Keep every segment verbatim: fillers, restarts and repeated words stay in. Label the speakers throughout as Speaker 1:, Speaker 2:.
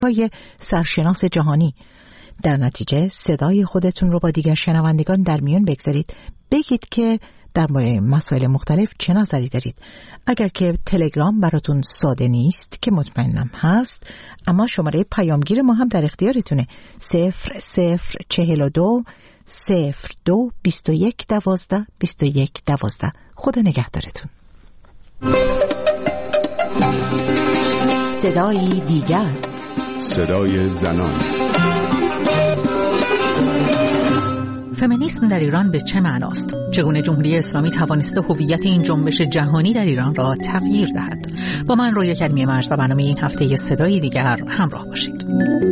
Speaker 1: های سرشناس جهانی. در نتیجه صدای خودتون رو با دیگر شنوندگان در میان بگذارید، بگید که در مسائل مختلف چه نظری دارید. اگر که تلگرام براتون ساده نیست که مطمئنم هست، اما شماره پیامگیر ما هم در اختیارتونه. صفر صفر چهل و دو صفر دو بیست و یک دوازده بیست و یک دوازده. خدا نگهدارتون. صدای دیگر،
Speaker 2: صدای زنان.
Speaker 3: فمینیسم در ایران به چه معناست؟ چگونه جمهوری اسلامی توانسته هویت این جنبش جهانی در ایران را تغییر دهد؟ با من رویا کریمی مجد و برنامه این هفته صدای دیگر همراه باشید.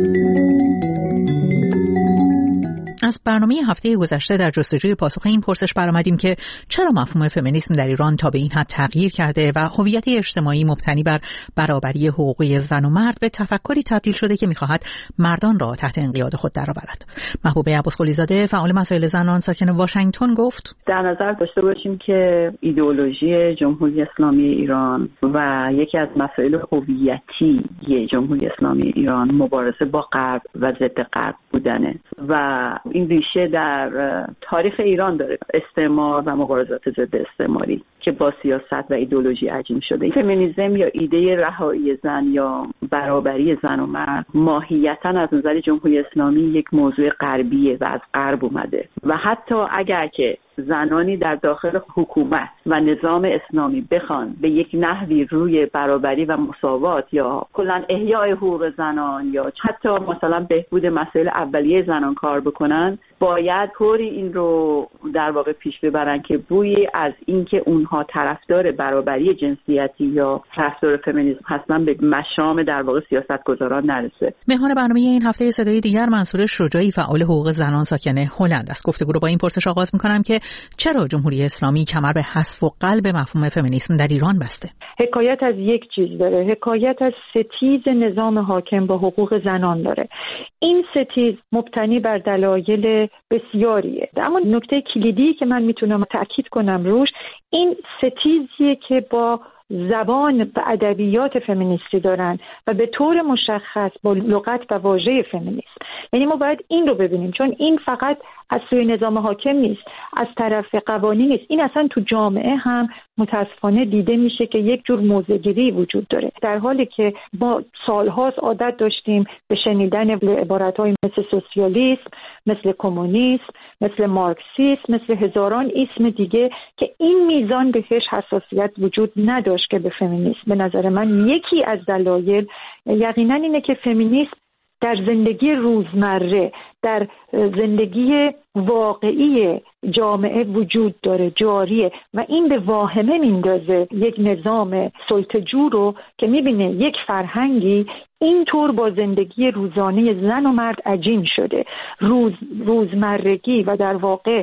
Speaker 3: از برنامه هفته گذشته در جستجوی پاسخ این پرسش برآمدیم که چرا مفهوم فمینیسم در ایران تا به این حد تغییر کرده و هویت اجتماعی مبتنی بر برابری حقوقی زن و مرد به تفکری تبدیل شده که می‌خواهد مردان را تحت انقیاد خود درآورد. محبوبه عباسقلی زاده، فعال مسائل زنان ساکن واشنگتن، گفت:
Speaker 4: در نظر داشته باشیم که ایدئولوژی جمهوری اسلامی ایران و یکی از مسائل هویتی جمهوری اسلامی ایران مبارزه با غرب و ضد غرب بودنه و این ریشه در تاریخ ایران داره، استعمار و مبارزات ضد استعماری که با سیاست و ایدئولوژی عجین شده. فمینیسم یا ایده رهایی زن یا برابری زن و مرد ماهیتاً از نظر جمهوری اسلامی یک موضوع غربیه و از غرب اومده و حتی اگر که زنانی در داخل حکومت و نظام اسلامی بخوان به یک نحوی روی برابری و مساوات یا کلاً احیای حقوق زنان یا حتی مثلا بهبود مسائل اولیه زنان کار بکنن، باید طوری این رو در واقع پیش ببرن که بویی از اینکه اونها طرفدار برابری جنسیتی یا طرفدار فمینیسم هستن به مشام در واقع سیاستگزاران نرسه.
Speaker 3: مهمان برنامه این هفته صدای دیگر منصور شجاعی، فعال حقوق زنان ساکن هلند است. گفتگو رو با این پرسش آغاز می‌کنم که چرا جمهوری اسلامی کمر به حذف و قلب مفهوم فمینیسم در ایران بسته؟
Speaker 5: حکایت از یک چیز داره، حکایت از ستیز نظام حاکم با حقوق زنان داره. این ستیز مبتنی بر دلایل بسیاریه، اما نکته کلیدی که من میتونم تأکید کنم روش این ستیزیه که با زبان و ادبیات فمینیستی دارن و به طور مشخص با لغت و واژه فمینیست. یعنی ما باید این رو ببینیم، چون این فقط از سوی نظام حاکم نیست، از طرف قوانین نیست، این اصلا تو جامعه هم متاسفانه دیده میشه که یک جور موضع‌گیری وجود داره، در حالی که ما سالهاست عادت داشتیم به شنیدن عبارت‌های مثل سوسیالیسم، مثل کمونیسم، مثل مارکسیسم، مثل هزاران اسم دیگه که این میزان بهش حساسیت وجود نداشت که به فمینیسم. به نظر من یکی از دلایل یقینا اینه که فمینیسم در زندگی روزمره، در زندگی واقعی جامعه وجود داره، جاریه و این به واهمه میندازه یک نظام سلطه‌جو رو که میبینه یک فرهنگی اینطور با زندگی روزانه زن و مرد عجین شده. روز روزمرگی و در واقع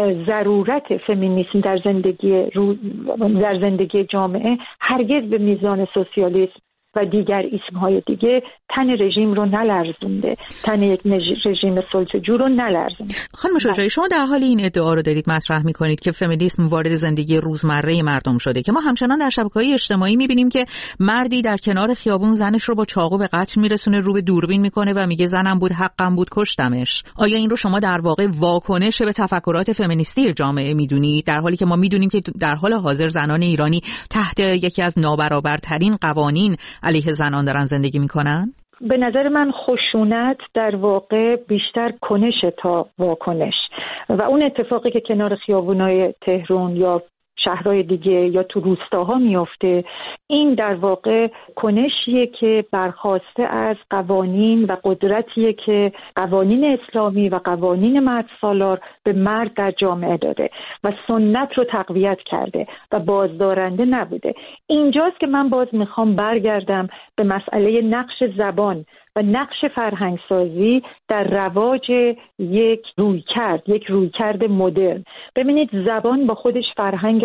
Speaker 5: ضرورت فمینیسم در زندگی روز در زندگی جامعه هرگز به میزان سوسیالیسم و دیگر اسمهای دیگه تن رژیم رو نلرزونده، تن یک رژیم سلطه‌جو رو نلرزونده.
Speaker 3: خانم شجاعی، شما در حال این ادعا رو دارید مطرح می‌کنید که فمینیسم وارد زندگی روزمره مردم شده، که ما همچنان در شبکه‌های اجتماعی می‌بینیم که مردی در کنار خیابون زنش رو با چاقو به قتل میرسونه، رو به دوربین میکنه و میگه زنم بود، حقم بود، کشتمش. آیا این رو شما در واقع واکنش به تفکرات فمینیستی جامعه می‌دونید، در حالی که ما می‌دونیم که در حال حاضر زنان ایرانی تحت یکی از نابرابرترین قوانین علیه زنان دارن زندگی میکنن؟
Speaker 5: به نظر من خشونت در واقع بیشتر کنش تا واکنش و اون اتفاقی که کنار خیابونای تهران یا شهرهای دیگه یا تو روستاها میفته، این در واقع کنشیه که برخواسته از قوانین و قدرتیه که قوانین اسلامی و قوانین مرد سالار به مرد در جامعه داده و سنت رو تقویت کرده و بازدارنده نبوده. اینجاست که من باز میخوام برگردم به مسئله نقش زبان و نقش فرهنگسازی در رواج یک رویکرد، یک رویکرد مدرن. ببینید زبان با خودش فرهنگ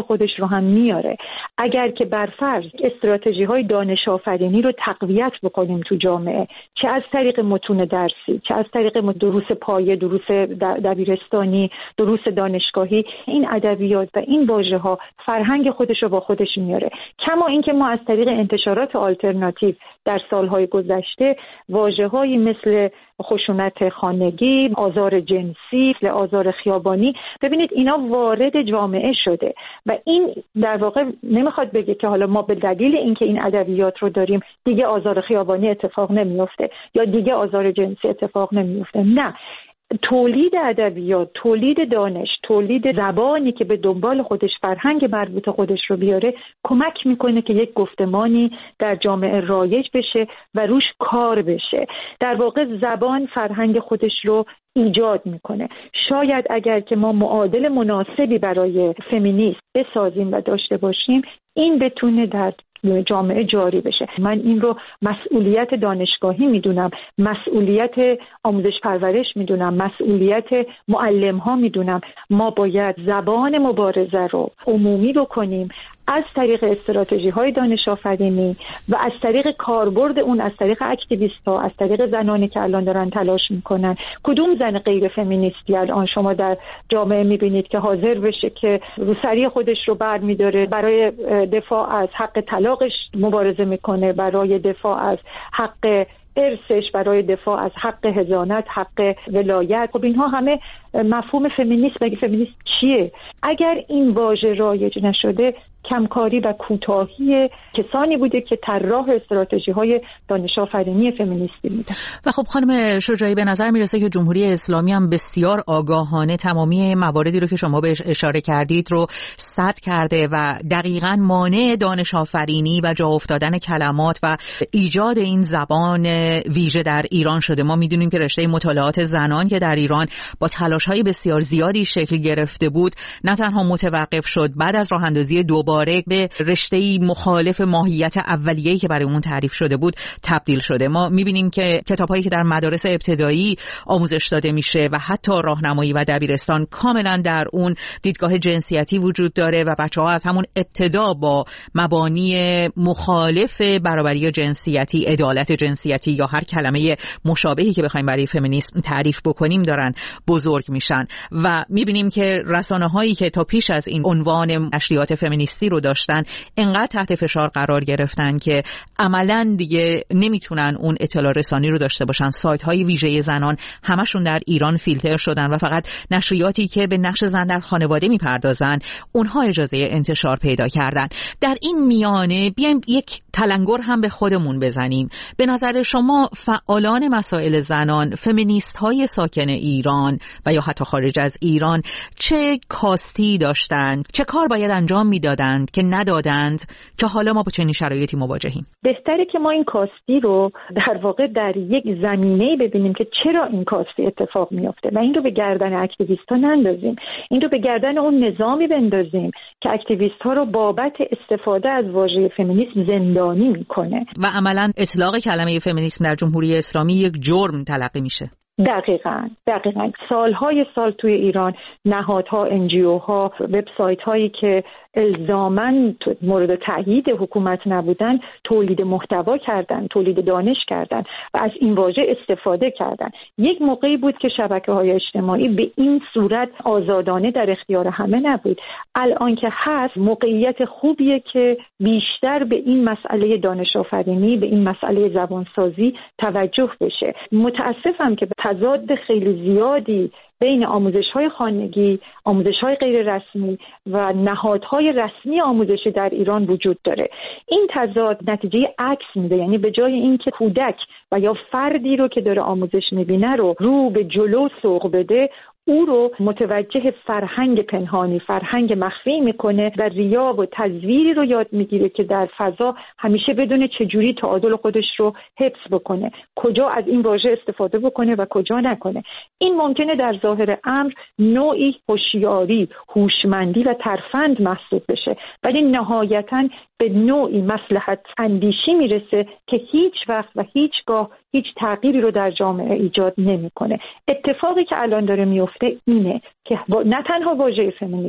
Speaker 5: خودش رو هم میاره. اگر که برفرض استراتژی های دانش آفرینی رو تقویت بکنیم تو جامعه، چه از طریق متون درسی، چه از طریق دروس پایه، دروس دبیرستانی، دروس دانشگاهی، این ادبیات و این واژه ها فرهنگ خودش رو با خودش میاره. کما اینکه ما از طریق انتشارات آلترناتیو در سالهای گذشته واژه‌هایی مثل خشونت خانگی، آزار جنسی، آزار خیابانی، ببینید اینا وارد جامعه شده و این در واقع نمیخواد بگه که حالا ما به دلیل اینکه این ادبیات رو داریم دیگه آزار خیابانی اتفاق نمیفته یا دیگه آزار جنسی اتفاق نمیفته. نه، تولید ادبیات، تولید دانش، تولید زبانی که به دنبال خودش فرهنگ مربوط خودش رو بیاره کمک میکنه که یک گفتمانی در جامعه رایج بشه و روش کار بشه. در واقع زبان فرهنگ خودش رو ایجاد میکنه. شاید اگر که ما معادل مناسبی برای فمینیسم بسازیم و داشته باشیم، این بتونه در جامعه جاری بشه. من این رو مسئولیت دانشگاهی میدونم، مسئولیت آموزش پرورش میدونم، مسئولیت معلم ها میدونم. ما باید زبان مبارزه رو عمومی بکنیم از طریق استراتژی های دانش آفرینی و از طریق کاربرد اون، از طریق اکتیویست ها، از طریق زنانی که الان دارن تلاش میکنن. کدوم زن غیر فمینیستی الان شما در جامعه میبینید که حاضر بشه که روسری خودش رو بر میداره، برای دفاع از حق طلاقش مبارزه میکنه، برای دفاع از حق ارثش، برای دفاع از حق حضانت، حق ولایت؟ خب اینها همه مفهوم فمینیسم. مگه فمینیسم چیه؟ اگر این واژه رایج نشده، کمکاری و کوتاهی کسانی بوده که طراح استراتژی‌های دانش آفرینی فمینیستی بودن.
Speaker 3: و خب خانم شجاعی، به نظر میرسه که جمهوری اسلامی هم بسیار آگاهانه تمامی مواردی رو که شما بهش اشاره کردید رو سد کرده و دقیقاً مانع دانش آفرینی و جا افتادن کلمات و ایجاد این زبان ویژه در ایران شده. ما میدونیم که رشته مطالعات زنان که در ایران با تلاش‌های بسیار زیادی شکل گرفته بود، نه تنها متوقف شد، بعد از راه‌اندازی دوباره به رشته‌ای مخالف ماهیت اولیه‌ای که برای اون تعریف شده بود تبدیل شده. ما می‌بینیم که کتاب‌هایی که در مدارس ابتدایی آموزش داده میشه و حتی راهنمایی و دبیرستان کاملا در اون دیدگاه جنسیتی وجود داره و بچه‌ها از همون ابتدا با مبانی مخالف برابری جنسیتی، عدالت جنسیتی یا هر کلمه مشابهی که بخوایم برای فمینیسم تعریف بکنیم دارن بزرگ میشن و می‌بینیم که رسانه‌هایی که تا پیش از این عنوان نشریات فمینیستی رو داشتن انقدر تحت فشار قرار گرفتن که عملاً دیگه نمیتونن اون اطلاع رسانی رو داشته باشن. سایت های ویژه زنان همشون در ایران فیلتر شدن و فقط نشریاتی که به نقش زن در خانواده میپردازن اونها اجازه انتشار پیدا کردن. در این میانه بیایم یک تلنگر هم به خودمون بزنیم. به نظر شما فعالان مسائل زنان، فمینیست های ساکن ایران و یا حتی خارج از ایران چه کاستی داشتن؟ چه کار باید انجام میدادند که ندادند که حالا ما با چنین شرایطی مواجهیم؟
Speaker 5: بهتره که ما این کاستی رو در واقع در یک زمینه‌ای ببینیم که چرا این کاستی اتفاق میفته و این رو به گردن اکتیویست‌ها نندازیم. این رو به گردن اون نظامی بندازیم که اکتیویست‌ها رو بابت استفاده از واژه فمینیسم زندانی میکنه و
Speaker 3: عملاً اطلاق کلمه فمینیسم در جمهوری اسلامی یک جرم تلقی میشه.
Speaker 5: دقیقاً دقیقاً سالهای سال توی ایران نهادها، انجیوها، وبسایت هایی که الزاماً مورد تأیید حکومت نبودن تولید محتوا کردن، تولید دانش کردن و از این واژه استفاده کردن. یک موقعی بود که شبکه‌های اجتماعی به این صورت آزادانه در اختیار همه نبود. الان که هست موقعیت خوبیه که بیشتر به این مسئله دانش آفرینی، به این مسئله زبانسازی توجه بشه. متاسفم که تضاد خیلی زیادی بین آموزش‌های خانگی، آموزش‌های غیر رسمی و نهادهای رسمی آموزشی در ایران وجود داره. این تضاد نتیجه عکس میده، یعنی به جای اینکه کودک و یا فردی رو که داره آموزش میبینه رو رو به جلو سوق بده، او رو متوجه فرهنگ پنهانی، فرهنگ مخفی میکنه و ریا و تزویری رو یاد میگیره که در فضا همیشه بدونه چجوری تعادل خودش رو حفظ بکنه، کجا از این واژه استفاده بکنه و کجا نکنه. این ممکنه در ظاهر امر نوعی هوشیاری، هوشمندی و ترفند محسوب بشه، ولی نهایتاً به نوعی مصلحت اندیشی میرسه که هیچ وقت و هیچگاه هیچ تغییری رو در جامعه ایجاد نمیکنه. اتفاقی که الان داره میفته اینه که نه تنها واژه فمینیسم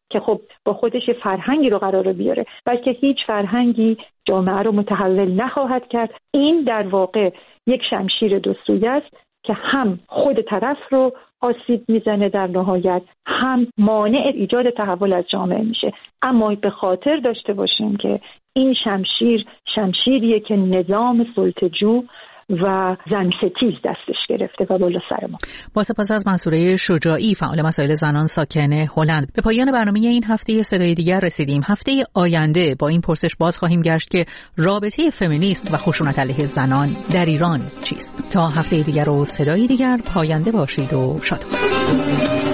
Speaker 5: که خب با خودش فرهنگی رو قرار بیاره، بلکه هیچ فرهنگی جامعه رو متحول نخواهد کرد. این در واقع یک شمشیر دو سویه است که هم خود طرف رو آسیب میزنه در نهایت، هم مانع ایجاد تحول از جامعه میشه. اما به خاطر داشته باشیم که این شمشیر شمشیریه که نظام سلطه‌جو و زن ستیز دستش گرفته و بالا سر ما.
Speaker 3: با سپاس از منصوره شجاعی، فعال مسائل زنان ساکن هلند. به پایان برنامه این هفته صدای دیگر رسیدیم. هفته آینده با این پرسش باز خواهیم گشت که رابطه فمینیسم و خشونت علیه زنان در ایران چیست؟ تا هفته دیگر و صدای دیگر، پاینده باشید و شاد باشید.